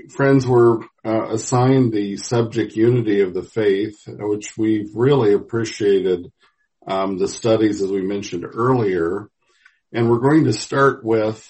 friends, we're assigned the subject unity of the faith, which we've really appreciated the studies, as we mentioned earlier. And we're going to start with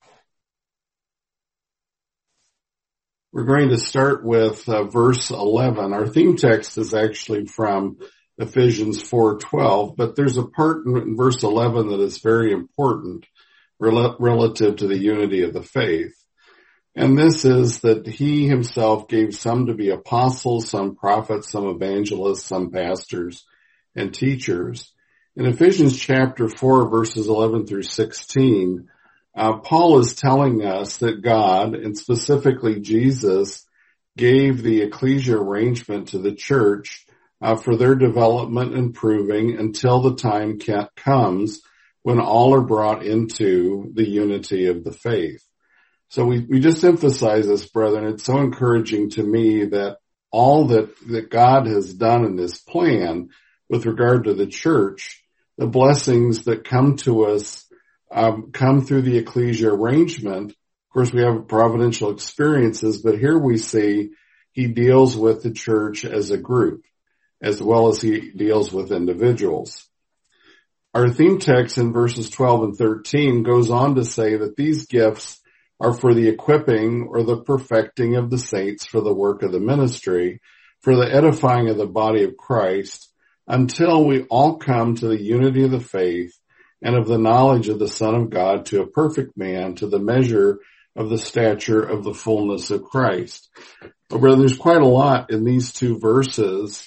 verse 11. Our theme text is actually from Ephesians 4:12, but there's a part in verse 11 that is very important relative to the unity of the faith. And this is that he himself gave some to be apostles, some prophets, some evangelists, some pastors and teachers. In Ephesians chapter 4, verses 11 through 16, Paul is telling us that God, and specifically Jesus, gave the ecclesia arrangement to the church for their development and proving until the time comes when all are brought into the unity of the faith. So we just emphasize this, brethren. It's so encouraging to me that all that God has done in this plan with regard to the church, the blessings that come to us come through the ecclesia arrangement. Of course, we have providential experiences, but here we see he deals with the church as a group, as well as he deals with individuals. Our theme text in verses 12 and 13 goes on to say that these gifts are for the equipping or the perfecting of the saints for the work of the ministry, for the edifying of the body of Christ, until we all come to the unity of the faith and of the knowledge of the Son of God, to a perfect man, to the measure of the stature of the fullness of Christ. But brother, there's quite a lot in these two verses.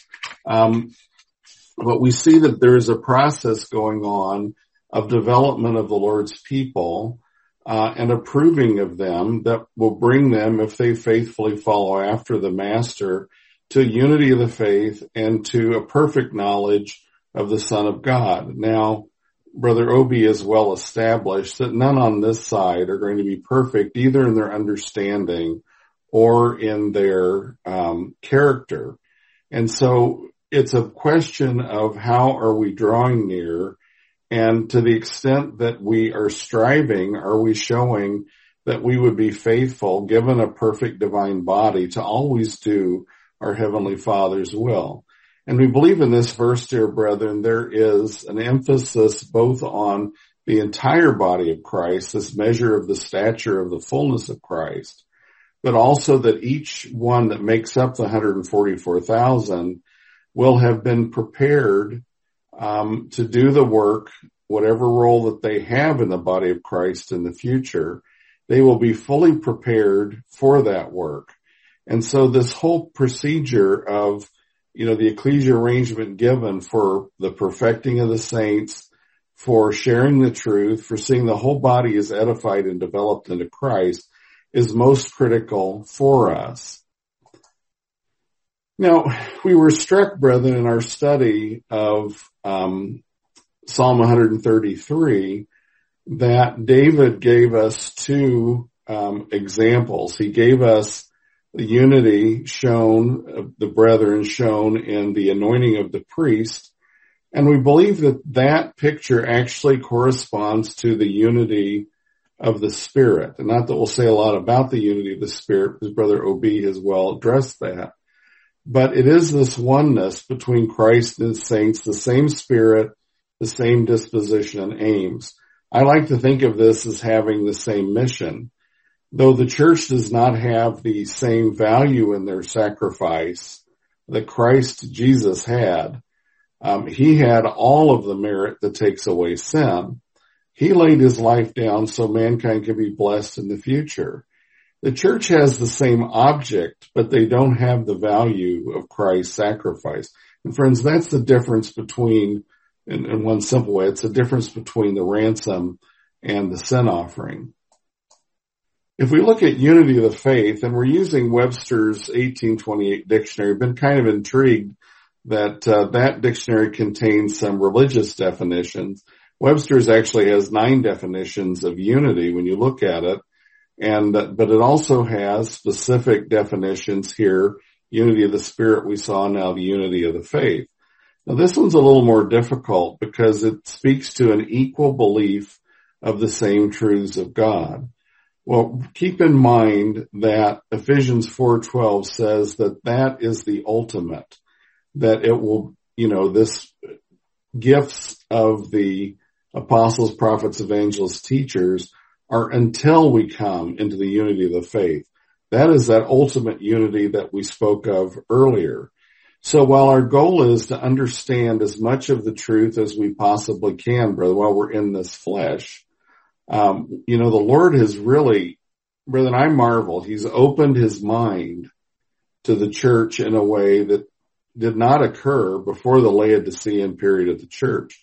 But we see that there is a process going on of development of the Lord's people, and approving of them that will bring them, if they faithfully follow after the Master, to unity of the faith and to a perfect knowledge of the Son of God. Now, Brother Obi is well established that none on this side are going to be perfect, either in their understanding or in their character. And so it's a question of how are we drawing near, and to the extent that we are striving, are we showing that we would be faithful, given a perfect divine body, to always do our Heavenly Father's will. And we believe in this verse, dear brethren, there is an emphasis both on the entire body of Christ, this measure of the stature of the fullness of Christ, but also that each one that makes up the 144,000 will have been prepared to do the work, whatever role that they have in the body of Christ in the future. They will be fully prepared for that work. And so this whole procedure of, the ecclesia arrangement given for the perfecting of the saints, for sharing the truth, for seeing the whole body is edified and developed into Christ, is most critical for us. Now, we were struck, brethren, in our study of Psalm 133, that David gave us two examples. He gave us the unity shown, the brethren shown in the anointing of the priest, and we believe that that picture actually corresponds to the unity of the Spirit. And not that we'll say a lot about the unity of the Spirit, because Brother O.B. has well addressed that. But it is this oneness between Christ and his saints, the same Spirit, the same disposition and aims. I like to think of this as having the same mission. Though the church does not have the same value in their sacrifice that Christ Jesus had, he had all of the merit that takes away sin. He laid his life down so mankind can be blessed in the future. The church has the same object, but they don't have the value of Christ's sacrifice. And friends, that's the difference between, in one simple way, it's the difference between the ransom and the sin offering. If we look at unity of the faith, and we're using Webster's 1828 dictionary, I've been kind of intrigued that that dictionary contains some religious definitions. Webster's actually has 9 definitions of unity when you look at it. But it also has specific definitions here. Unity of the Spirit we saw, now the unity of the faith. Now this one's a little more difficult because it speaks to an equal belief of the same truths of God. Well, keep in mind that Ephesians 4:12 says that is the ultimate, that it will, this gifts of the apostles, prophets, evangelists, teachers are until we come into the unity of the faith. That is that ultimate unity that we spoke of earlier. So while our goal is to understand as much of the truth as we possibly can, brother, while we're in this flesh, the Lord has really, brother, I marvel, he's opened his mind to the church in a way that did not occur before the Laodicean period of the church.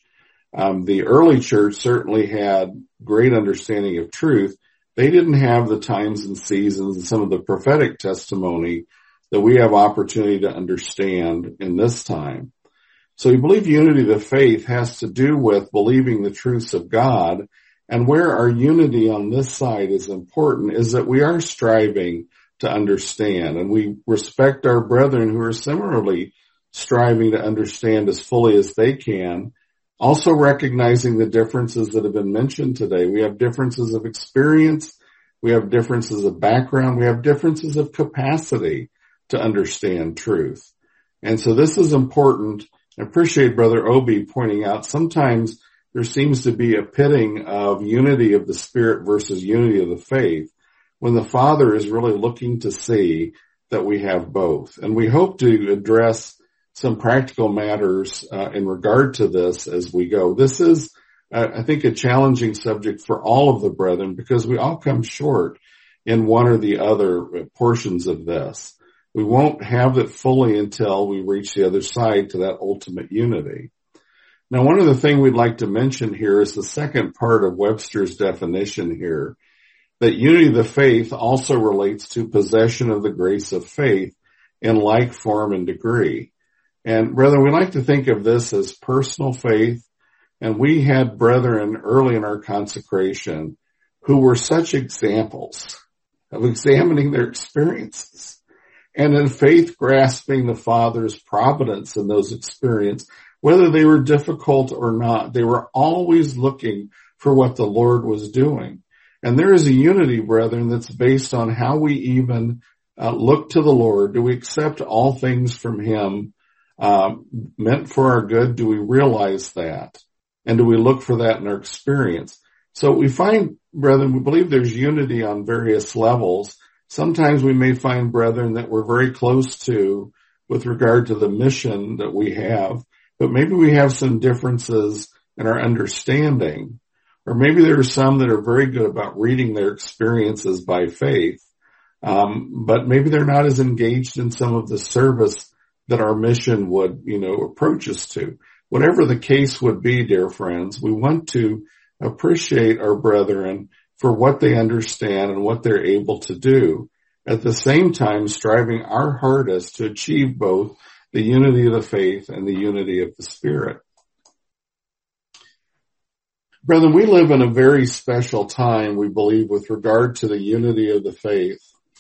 The early church certainly had great understanding of truth. They didn't have the times and seasons and some of the prophetic testimony that we have opportunity to understand in this time. So we believe unity of the faith has to do with believing the truths of God. And where our unity on this side is important is that we are striving to understand, and we respect our brethren who are similarly striving to understand as fully as they can. Also recognizing the differences that have been mentioned today. We have differences of experience. We have differences of background. We have differences of capacity to understand truth. And so this is important. I appreciate Brother Obi pointing out sometimes there seems to be a pitting of unity of the Spirit versus unity of the faith when the Father is really looking to see that we have both. And we hope to address some practical matters in regard to this as we go. This is, I think, a challenging subject for all of the brethren because we all come short in one or the other portions of this. We won't have it fully until we reach the other side to that ultimate unity. Now, one of the things we'd like to mention here is the second part of Webster's definition here, that unity of the faith also relates to possession of the grace of faith in like form and degree. And brethren, we like to think of this as personal faith. And we had brethren early in our consecration who were such examples of examining their experiences and in faith grasping the Father's providence in those experiences, whether they were difficult or not. They were always looking for what the Lord was doing. And there is a unity, brethren, that's based on how we even look to the Lord. Do we accept all things from him meant for our good? Do we realize that? And do we look for that in our experience? So we find, brethren, we believe there's unity on various levels. Sometimes we may find, brethren, that we're very close to with regard to the mission that we have, but maybe we have some differences in our understanding. Or maybe there are some that are very good about reading their experiences by faith, but maybe they're not as engaged in some of the service that our mission would, approach us to. Whatever the case would be, dear friends, we want to appreciate our brethren for what they understand and what they're able to do, at the same time striving our hardest to achieve both the unity of the faith and the unity of the Spirit. Brethren, we live in a very special time, we believe, with regard to the unity of the faith.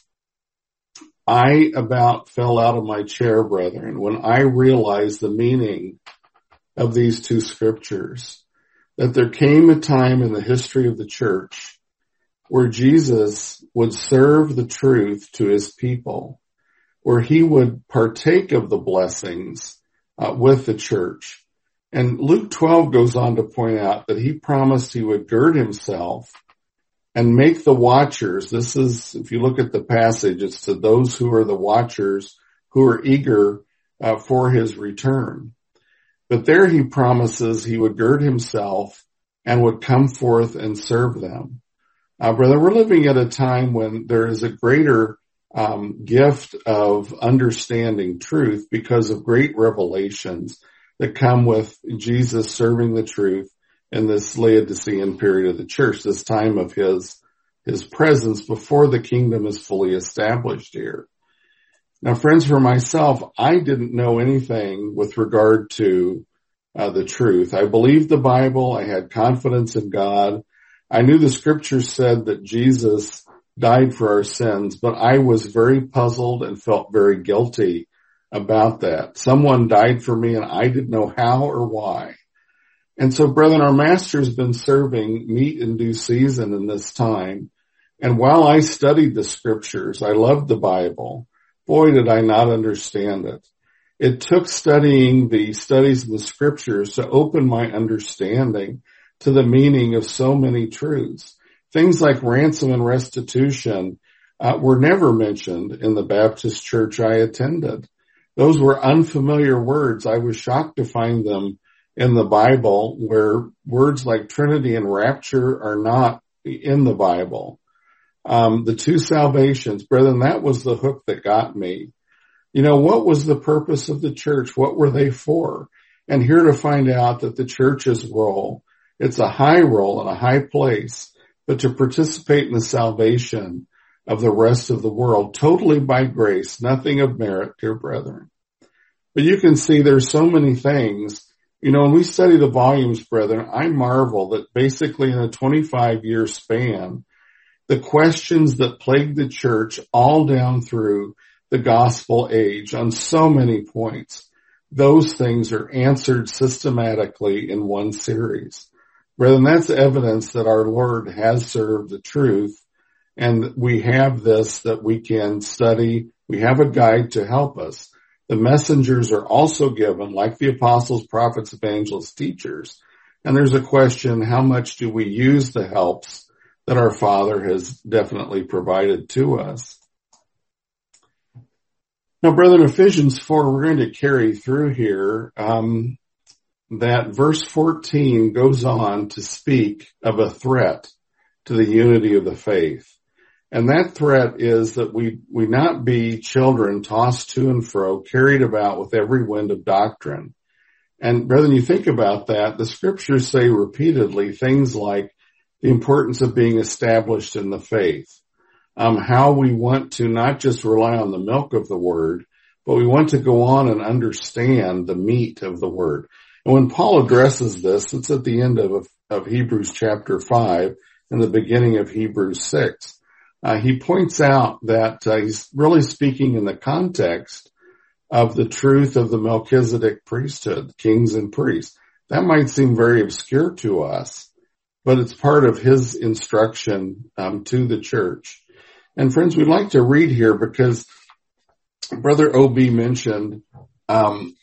I about fell out of my chair, brethren, when I realized the meaning of these two scriptures, that there came a time in the history of the church where Jesus would serve the truth to his people, where he would partake of the blessings with the church. And Luke 12 goes on to point out that he promised he would gird himself and make the watchers. This is, if you look at the passage, it's to those who are the watchers who are eager for his return. But there he promises he would gird himself and would come forth and serve them. Brother, we're living at a time when there is a greater gift of understanding truth because of great revelations that come with Jesus serving the truth in this Laodicean period of the church, this time of his presence before the kingdom is fully established here. Now, friends, for myself, I didn't know anything with regard to the truth. I believed the Bible. I had confidence in God. I knew the scriptures said that Jesus died for our sins, but I was very puzzled and felt very guilty about that. Someone died for me and I didn't know how or why. And so, brethren, our master has been serving meat in due season in this time. And while I studied the scriptures, I loved the Bible. Boy, did I not understand it. It took studying the studies in the scriptures to open my understanding to the meaning of so many truths. Things like ransom and restitution were never mentioned in the Baptist church I attended. Those were unfamiliar words. I was shocked to find them in the Bible, where words like Trinity and rapture are not in the Bible. The two salvations, brethren, that was the hook that got me. You know, what was the purpose of the church? What were they for? And here to find out that the church's role, it's a high role and a high place, but to participate in the salvation of the rest of the world, totally by grace, nothing of merit, dear brethren. But you can see there's so many things. You know, when we study the volumes, brethren, I marvel that basically in a 25-year span, the questions that plagued the church all down through the gospel age on so many points, those things are answered systematically in one series. Brethren, that's evidence that our Lord has served the truth, and we have this that we can study. We have a guide to help us. The messengers are also given, like the apostles, prophets, evangelists, teachers. And there's a question, how much do we use the helps that our Father has definitely provided to us? Now, brethren, Ephesians 4, we're going to carry through here, that verse 14 goes on to speak of a threat to the unity of the faith. And that threat is that we not be children tossed to and fro, carried about with every wind of doctrine. And brethren, you think about that, the scriptures say repeatedly things like the importance of being established in the faith, how we want to not just rely on the milk of the word, but we want to go on and understand the meat of the word. And when Paul addresses this, it's at the end of Hebrews chapter 5 and the beginning of Hebrews 6. He points out that he's really speaking in the context of the truth of the Melchizedek priesthood, kings and priests. That might seem very obscure to us, but it's part of his instruction to the church. And friends, we'd like to read here because Brother O.B. mentioned, kind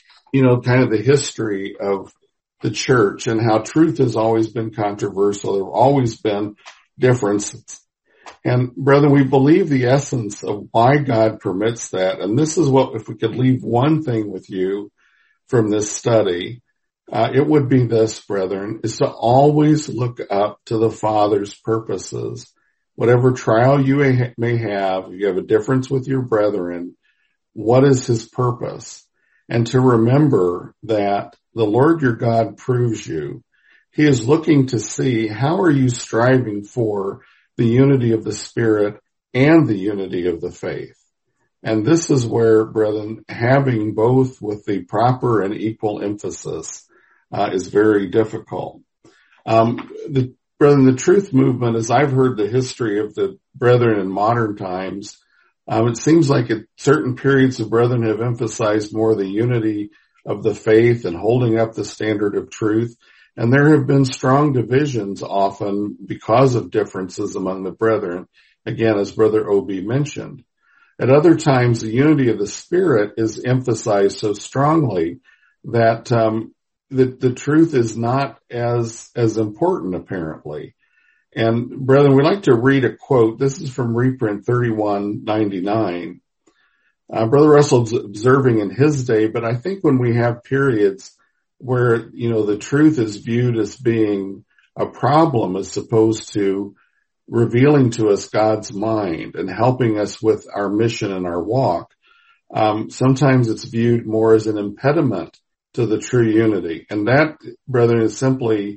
of the history of the church and how truth has always been controversial. There have always been differences. And brethren, we believe the essence of why God permits that. And this is what, if we could leave one thing with you from this study, it would be this, brethren, is to always look up to the Father's purposes. Whatever trial you may have, if you have a difference with your brethren, what is his purpose? And to remember that the Lord your God proves you. He is looking to see how are you striving for the unity of the Spirit and the unity of the faith. And this is where, brethren, having both with the proper and equal emphasis is very difficult. Brethren, the truth movement, as I've heard the history of the brethren in modern times, it seems like at certain periods the brethren have emphasized more the unity of the faith and holding up the standard of truth. And there have been strong divisions often because of differences among the brethren, again, as Brother O.B. mentioned. At other times, the unity of the Spirit is emphasized so strongly that the truth is not as important, apparently. And brethren, we'd like to read a quote. This is from reprint 3199. Brother Russell's observing in his day, but I think when we have periods where, the truth is viewed as being a problem as opposed to revealing to us God's mind and helping us with our mission and our walk, sometimes it's viewed more as an impediment to the true unity. And that, brethren, is simply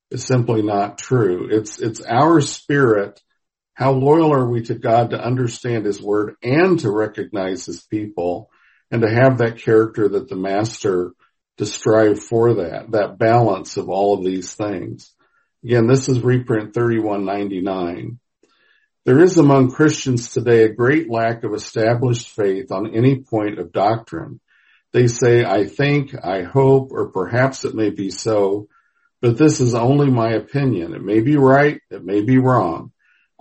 not true. It's our spirit. How loyal are we to God to understand his word and to recognize his people and to have that character that the master, to strive for that balance of all of these things. Again, this is reprint 3199. There is among Christians today a great lack of established faith on any point of doctrine. They say, I think, I hope, or perhaps it may be so, but this is only my opinion. It may be right, it may be wrong.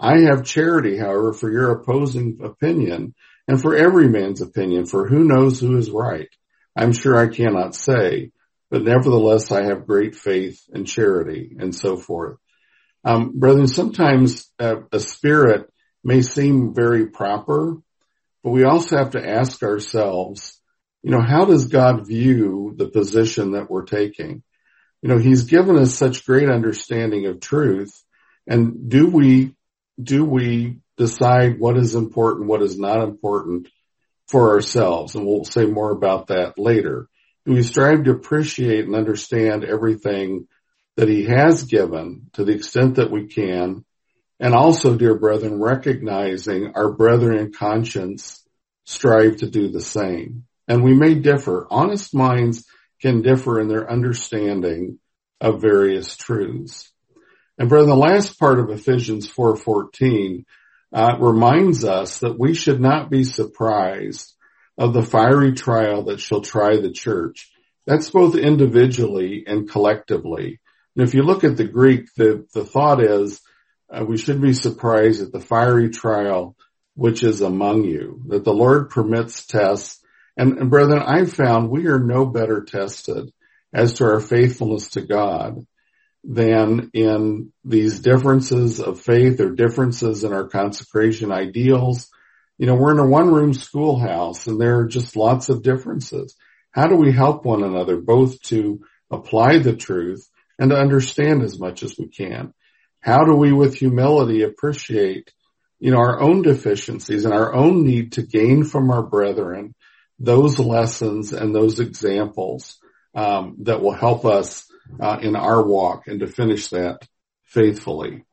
I have charity, however, for your opposing opinion and for every man's opinion, for who knows who is right? I'm sure I cannot say, but nevertheless I have great faith and charity, and so forth. Brethren, sometimes a spirit may seem very proper, but we also have to ask ourselves, how does God view the position that we're taking? He's given us such great understanding of truth, and do we decide what is important, what is not important for ourselves? And we'll say more about that later. Do we strive to appreciate and understand everything that he has given to the extent that we can? And also, dear brethren, recognizing our brethren in conscience strive to do the same. And we may differ. Honest minds can differ in their understanding of various truths. And brethren, the last part of Ephesians 4:14 reminds us that we should not be surprised of the fiery trial that shall try the church. That's both individually and collectively. And if you look at the Greek, the thought is we should be surprised at the fiery trial which is among you, that the Lord permits tests. And brethren, I've found we are no better tested as to our faithfulness to God than in these differences of faith or differences in our consecration ideals. We're in a one-room schoolhouse and there are just lots of differences. How do we help one another both to apply the truth and to understand as much as we can? How do we with humility appreciate, our own deficiencies and our own need to gain from our brethren those lessons and those examples that will help us in our walk and to finish that faithfully.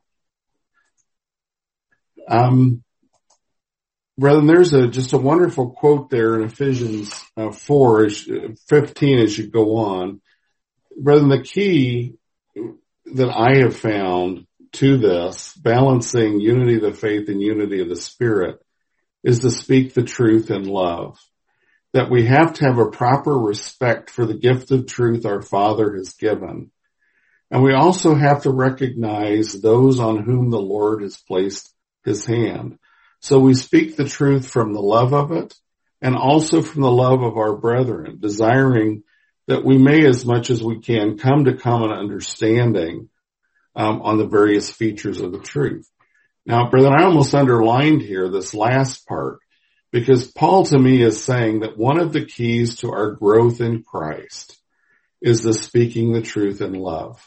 Brethren, there's just a wonderful quote there in Ephesians 4:15 as you go on. Brethren, the key that I have found to this, balancing unity of the faith and unity of the Spirit, is to speak the truth in love. That we have to have a proper respect for the gift of truth our Father has given. And we also have to recognize those on whom the Lord has placed his hand. So we speak the truth from the love of it and also from the love of our brethren, desiring that we may, as much as we can, come to common understanding on the various features of the truth. Now, brethren, I almost underlined here this last part, because Paul to me is saying that one of the keys to our growth in Christ is the speaking the truth in love.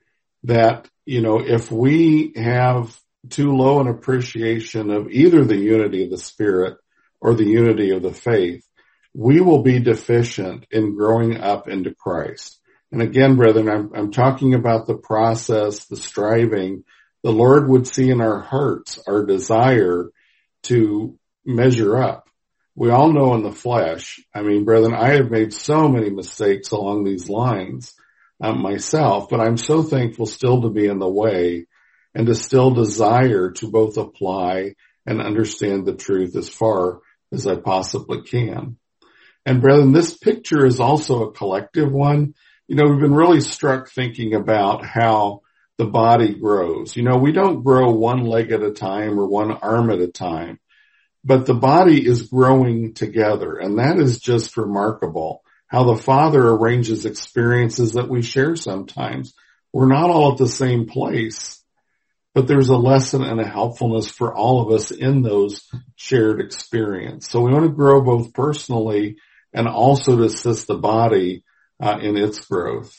That, if we have too low an appreciation of either the unity of the Spirit or the unity of the faith, we will be deficient in growing up into Christ. And again, brethren, I'm talking about the process, the striving. The Lord would see in our hearts our desire to measure up. We all know in the flesh, brethren, I have made so many mistakes along these lines myself, but I'm so thankful still to be in the way and to still desire to both apply and understand the truth as far as I possibly can. And brethren, this picture is also a collective one. We've been really struck thinking about how the body grows. We don't grow one leg at a time or one arm at a time, but the body is growing together. And that is just remarkable, how the Father arranges experiences that we share sometimes. We're not all at the same place, but there's a lesson and a helpfulness for all of us in those shared experiences. So we want to grow both personally and also to assist the body in its growth.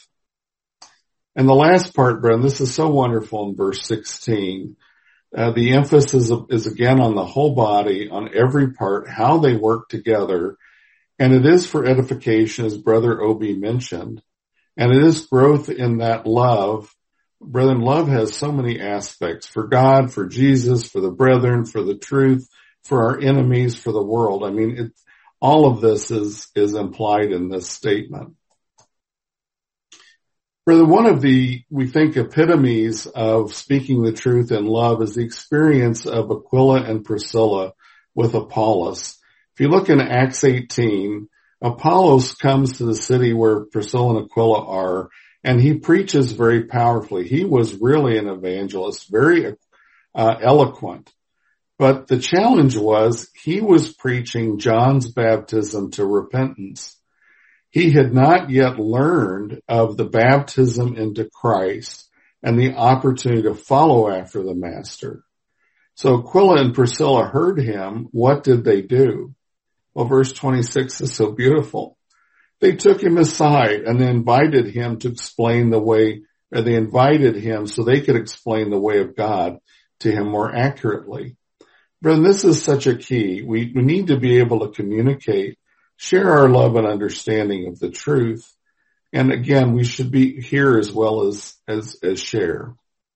And the last part, Bren, this is so wonderful in verse 16. The emphasis is again on the whole body, on every part, how they work together. And it is for edification, as Brother Obi mentioned. And it is growth in that love. Brethren, love has so many aspects: for God, for Jesus, for the brethren, for the truth, for our enemies, for the world. All of this is implied in this statement. Brother, one of the, we think, epitomes of speaking the truth in love is the experience of Aquila and Priscilla with Apollos. If you look in Acts 18, Apollos comes to the city where Priscilla and Aquila are, and he preaches very powerfully. He was really an evangelist, very eloquent. But the challenge was he was preaching John's baptism to repentance. He had not yet learned of the baptism into Christ and the opportunity to follow after the Master. So Aquila and Priscilla heard him. What did they do? Well, verse 26 is so beautiful. They took him aside and they invited him to explain the way, or they invited him so they could explain the way of God to him more accurately. Brethren, this is such a key. We need to be able to communicate, share our love and understanding of the truth. And again, we should be here as well as share.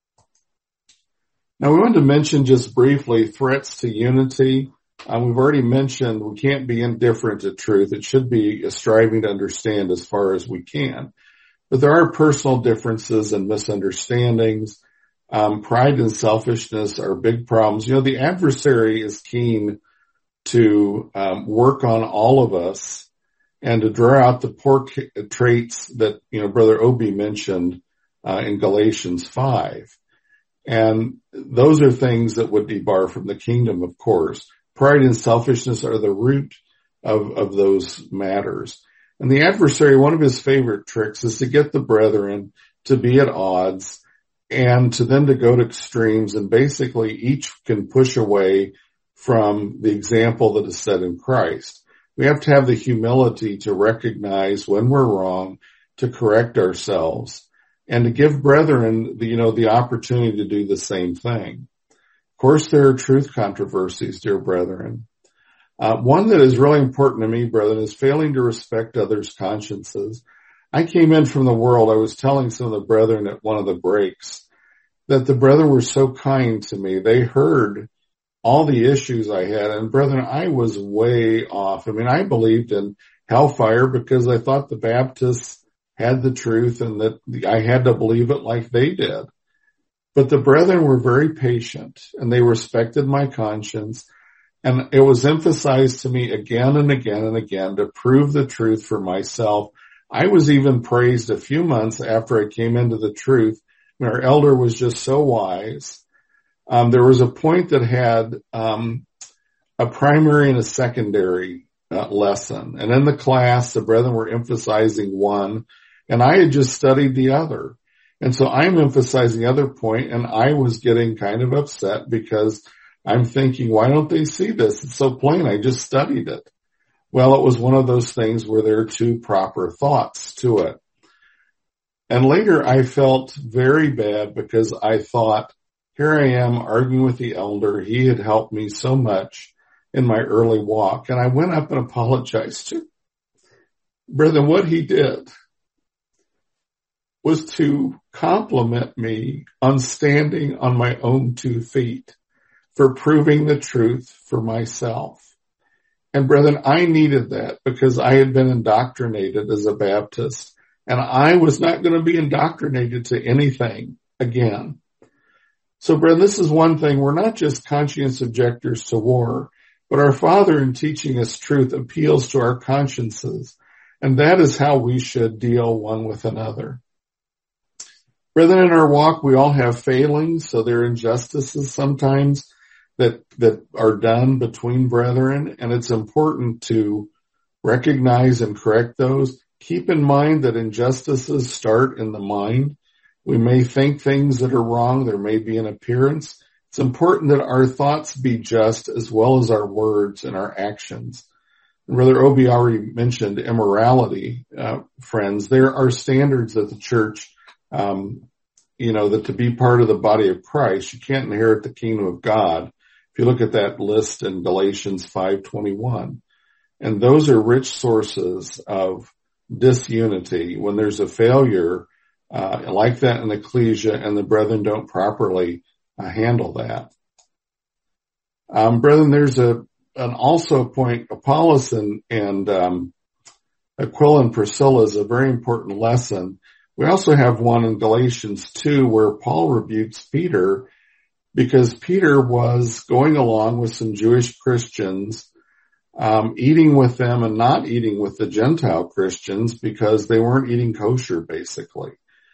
Now we want to mention just briefly threats to unity. We've already mentioned we can't be indifferent to truth. It should be a striving to understand as far as we can. But there are personal differences and misunderstandings. Pride and selfishness are big problems. You know, the adversary is keen to work on all of us and to draw out the poor traits that, you know, Brother Obi mentioned in Galatians 5. And those are things that would debar from the kingdom, of course. Pride and selfishness are the root of those matters. And the adversary, one of his favorite tricks is to get the brethren to be at odds and to them to go to extremes, and basically each can push away from the example that is set in Christ. We have to have the humility to recognize when we're wrong, to correct ourselves, and to give brethren the opportunity to do the same thing. Of course, there are truth controversies, dear brethren. One that is really important to me, brethren, is failing to respect others' consciences. I came in from the world. I was telling some of the brethren at one of the breaks that the brethren were so kind to me. They heard all the issues I had, and brethren, I was way off. I mean, I believed in hellfire because I thought the Baptists had the truth and that I had to believe it like they did. But the brethren were very patient and they respected my conscience. And it was emphasized to me again and again and again to prove the truth for myself. I was even praised a few months after I came into the truth. And our elder was just so wise. There was a point that had a primary and a secondary lesson. And in the class, the brethren were emphasizing one, and I had just studied the other. And so I'm emphasizing the other point, and I was getting kind of upset because I'm thinking, why don't they see this? It's so plain. I just studied it. Well, it was one of those things where there are two proper thoughts to it. And later I felt very bad because I thought, here I am arguing with the elder. He had helped me so much in my early walk. And I went up and apologized to him. Brethren, what he did was to compliment me on standing on my own 2 feet for proving the truth for myself. And brethren, I needed that because I had been indoctrinated as a Baptist, and I was not going to be indoctrinated to anything again. So brethren, this is one thing. We're not just conscientious objectors to war, but our Father in teaching us truth appeals to our consciences. And that is how we should deal one with another. Brethren, in our walk, we all have failings. So there are injustices sometimes that are done between brethren. And it's important to recognize and correct those. Keep in mind that injustices start in the mind. We may think things that are wrong. There may be an appearance. It's important that our thoughts be just as well as our words and our actions. And Brother Obi already mentioned immorality, friends. There are standards that the church, that to be part of the body of Christ, you can't inherit the kingdom of God. If you look at that list in Galatians 5:21, and those are rich sources of disunity when there's a failure like that in ecclesia and the brethren don't properly handle that. Brethren, there's also a point, Apollos and Aquila and Priscilla is a very important lesson. We also have one in Galatians 2 where Paul rebukes Peter because Peter was going along with some Jewish Christians, eating with them and not eating with the Gentile Christians because they weren't eating kosher, basically.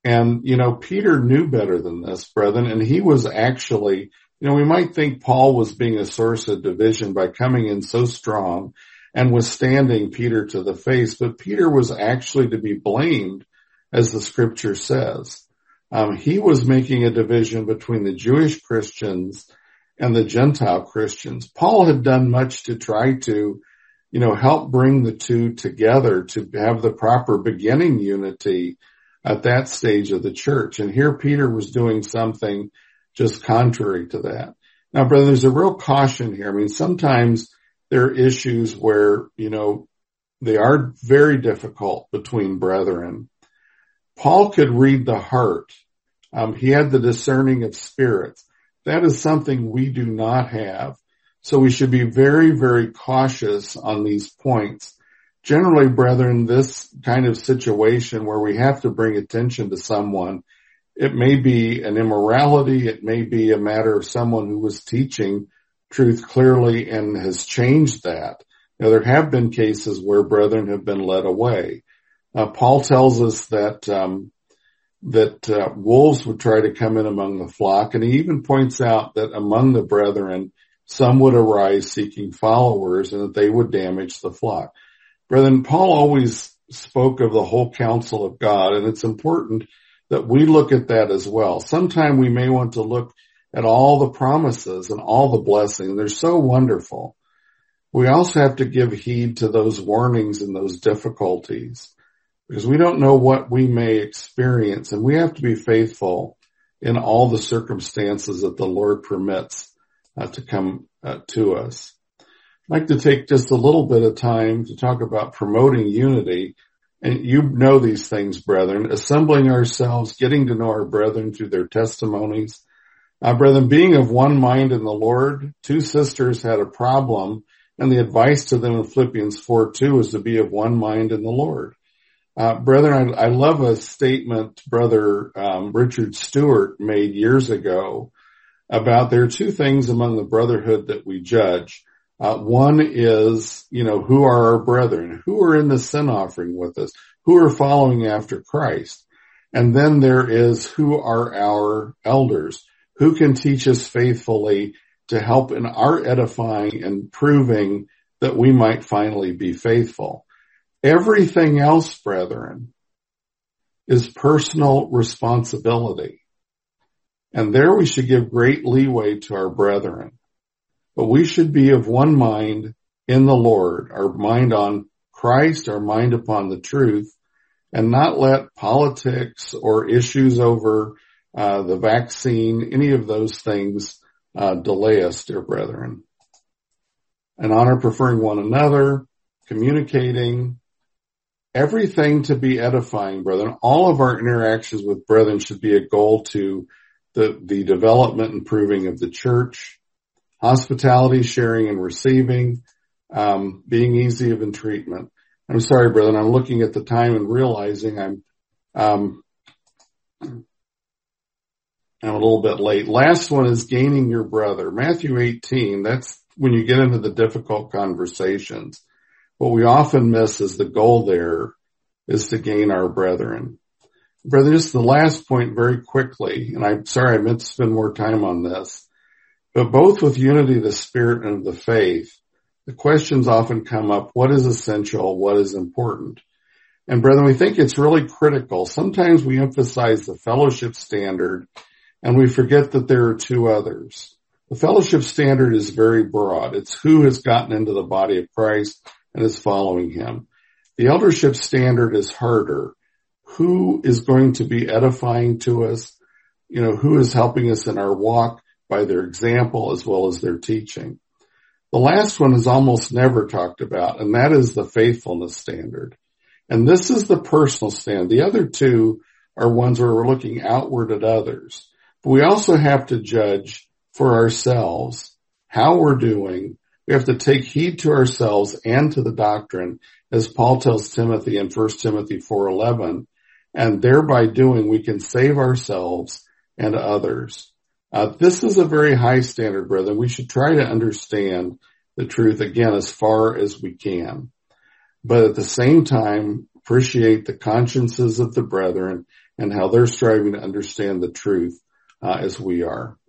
And, Peter knew better than this, brethren, and he was actually, we might think Paul was being a source of division by coming in so strong and withstanding Peter to the face, but Peter was actually to be blamed, as the scripture says. He was making a division between the Jewish Christians and the Gentile Christians. Paul had done much to try to, help bring the two together to have the proper beginning unity at that stage of the church. And here Peter was doing something just contrary to that. Now, brother, there's a real caution here. I mean, sometimes there are issues where, they are very difficult between brethren. Paul could read the heart. He had the discerning of spirits. That is something we do not have. So we should be very, very cautious on these points. Generally, brethren, this kind of situation where we have to bring attention to someone, it may be an immorality. It may be a matter of someone who was teaching truth clearly and has changed that. Now, there have been cases where brethren have been led away. Paul tells us that wolves would try to come in among the flock, and he even points out that among the brethren, some would arise seeking followers and that they would damage the flock. Brethren, Paul always spoke of the whole counsel of God, and it's important that we look at that as well. Sometime we may want to look at all the promises and all the blessings. They're so wonderful. We also have to give heed to those warnings and those difficulties, because we don't know what we may experience, and we have to be faithful in all the circumstances that the Lord permits to come to us. I'd like to take just a little bit of time to talk about promoting unity. And you know these things, brethren, assembling ourselves, getting to know our brethren through their testimonies. Brethren, being of one mind in the Lord, two sisters had a problem, and the advice to them in Philippians 4:2 is to be of one mind in the Lord. Brethren, I love a statement Brother Richard Stewart made years ago about there are two things among the brotherhood that we judge. One is, who are our brethren? Who are in the sin offering with us? Who are following after Christ? And then there is, who are our elders? Who can teach us faithfully to help in our edifying and proving that we might finally be faithful? Everything else, brethren, is personal responsibility. And there we should give great leeway to our brethren. But we should be of one mind in the Lord, our mind on Christ, our mind upon the truth, and not let politics or issues over the vaccine, any of those things, delay us, dear brethren. And honor preferring one another, communicating, everything to be edifying, brethren. All of our interactions with brethren should be a goal to the development and proving of the church. Hospitality, sharing and receiving, being easy of entreatment. I'm sorry, brethren, I'm looking at the time and realizing I'm a little bit late. Last one is gaining your brother. Matthew 18, that's when you get into the difficult conversations. What we often miss is the goal there is to gain our brethren. Brethren, just the last point very quickly, and I'm sorry I meant to spend more time on this, but both with unity of the spirit and of the faith, the questions often come up, what is essential, what is important? And brethren, we think it's really critical. Sometimes we emphasize the fellowship standard and we forget that there are two others. The fellowship standard is very broad. It's who has gotten into the body of Christ and is following him. The eldership standard is harder. Who is going to be edifying to us? Who is helping us in our walk by their example as well as their teaching. The last one is almost never talked about, and that is the faithfulness standard. And this is the personal standard. The other two are ones where we're looking outward at others. But we also have to judge for ourselves how we're doing. We have to take heed to ourselves and to the doctrine, as Paul tells Timothy in 1 Timothy 4:11, and thereby doing we can save ourselves and others. This is a very high standard, brethren. We should try to understand the truth, again, as far as we can. But at the same time, appreciate the consciences of the brethren and how they're striving to understand the truth as we are.